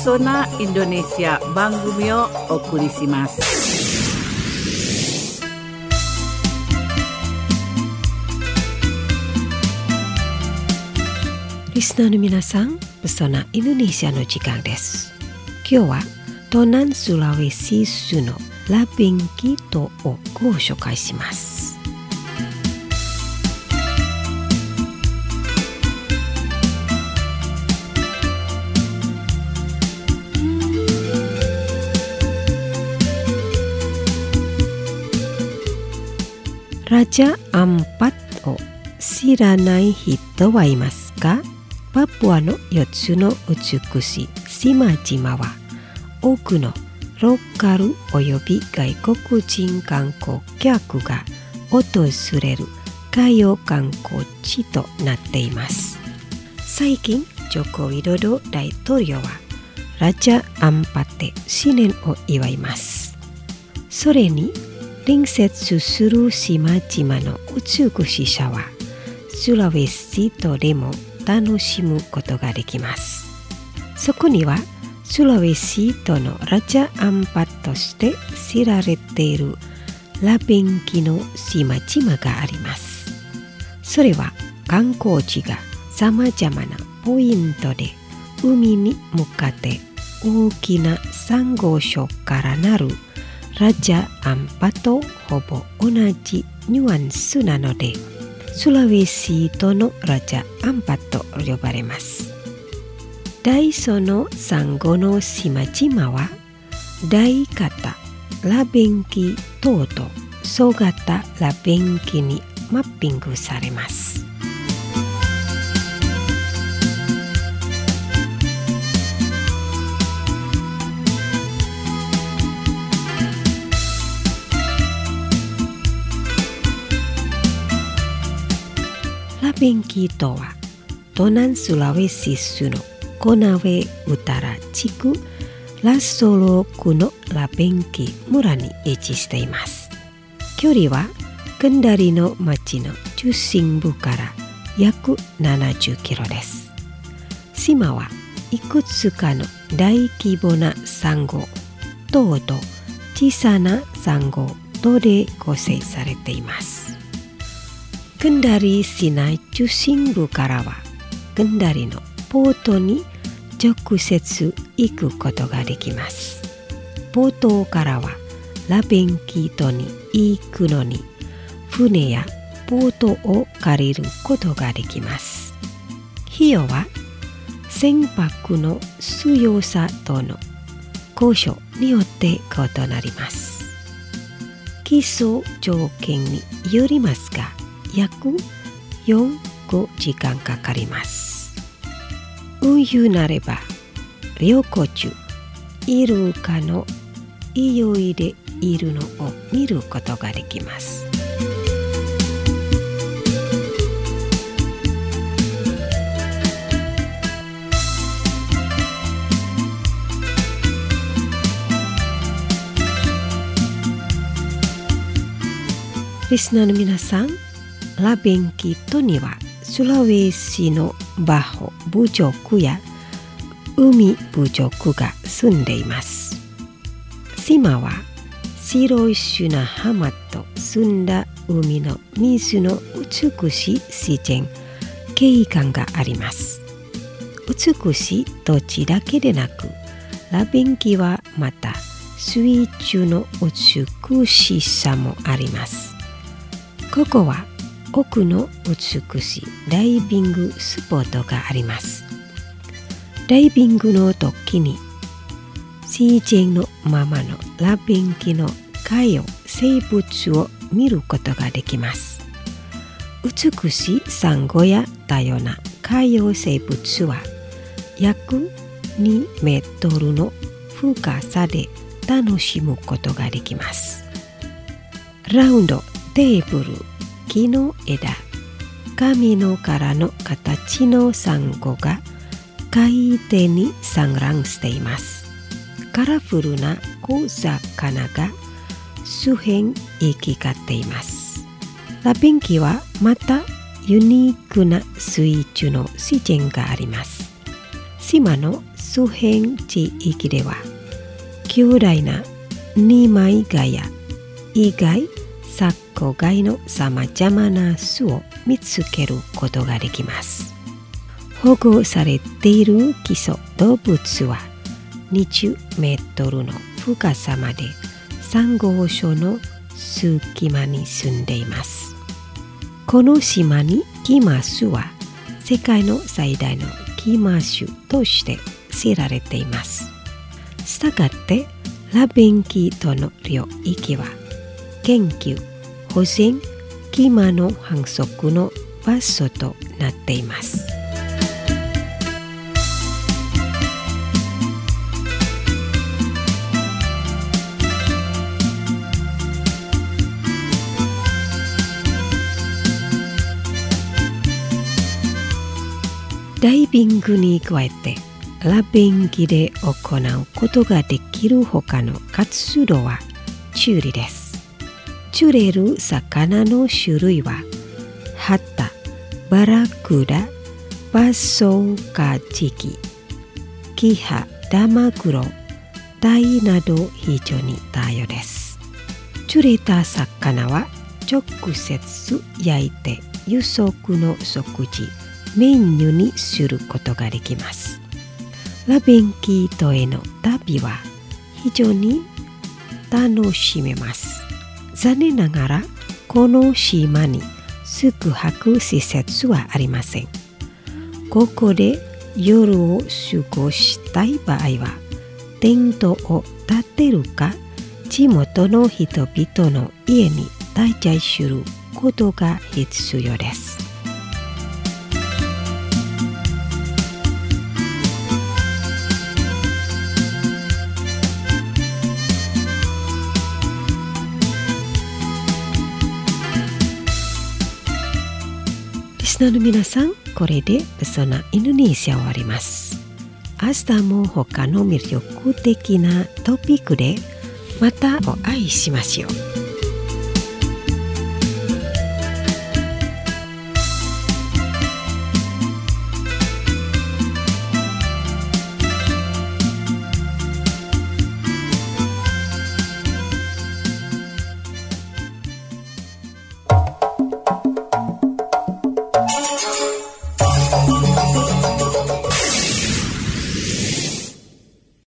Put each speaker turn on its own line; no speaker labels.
Pesona Indonesia 番組をお送りします。
リスナーの皆さん、Pesona Indonesia の時間です。今日は東南スラウェシ州のラベンキ島をご紹介します。Raja Ampatを知らない人はいますか？パプアの4つの美しい島々は多くのローカルおよび外国人観光客が訪れる海洋観光地となっています。最近、ジョコ・ウィドド大統領はラジャ・アンパテ新年を祝います。それに隣接する島々の美しさはスラウェシ島でも楽しむことができます。そこにはスラウェシ島のラジャ・アンパとして知られているラベンキの島々があります。それは観光地がさまざまなポイントで海に向かって大きなサンゴ礁からなるラジャ・アンパとほぼ同じニュアンスなのでスラウェシ島のラジャ・アンパと呼ばれます。大そのサンゴの島々は大型ラベンキ島と小型ラベンキにマッピングされます。ラベンキ島は東南スラウェシ州のコナウェウタラ地区ラソロ区のラベンキ村に位置しています。距離はケンダリの町の中心部から約70キロです。島はいくつかの大規模なサンゴ島と小さなサンゴ島で構成されています。ケンダリ市内中心部からはケンダリのポートに直接行くことができます。ポートからはラベンキ島に行くのに船やボートを借りることができます。費用は船舶の強さとの交渉によって異なります。基礎条件によりますが約4-5時間かかります。運輸なれば旅行中イルカの泳いでいるのを見ることができます。リスナーの皆さん、ラベンキ島にはスラウェシのバホ部族や海部族が住んでいます。島は白い砂浜と澄んだ海の水の美しい自然景観があります。美しい土地だけでなく、ラベンキはまた水中の美しさもあります。ここは多くの美しいダイビングスポットがあります。ダイビングの時に自然のままのラベンキの海洋生物を見ることができます。美しいサンゴや多様な海洋生物は約2メートルの深さで楽しむことができます。ラウンドテーブル、木の枝、紙の殻の形のサンゴが海底に産卵しています。カラフルな小魚が周辺行き交っています。ラベンキはまたユニークな水中の自然があります。 島の周辺地域では巨大な二枚ガヤ以外サッコ貝のさまざまな巣を見つけることができます。保護されている基礎動物は20メートルの深さまでサンゴ礁の隙間に住んでいます。この島にキマスは世界の最大のキマ種として知られています。したがってラベンキ島の領域は研究、保全、キマの繁殖の場所となっています。ダイビングに加えてラベンキで行うことができる他の活動は釣りです。釣れる魚の種類はハタ、バラクダ、バソカジキ、キハ、ダマグロ、タイなど非常に多様です。釣れた魚は直接焼いて夕食の食事メニューにすることができます。ラベンキ島への旅は非常に楽しめます。残念ながらこの島に宿泊施設はありません。ここで夜を過ごしたい場合はテントを建てるか地元の人々の家に滞在することが必要です。リスナーの皆さん、これでそのインドネシア終わります。明日も他の魅力的なトピックでまたお会いしましょう。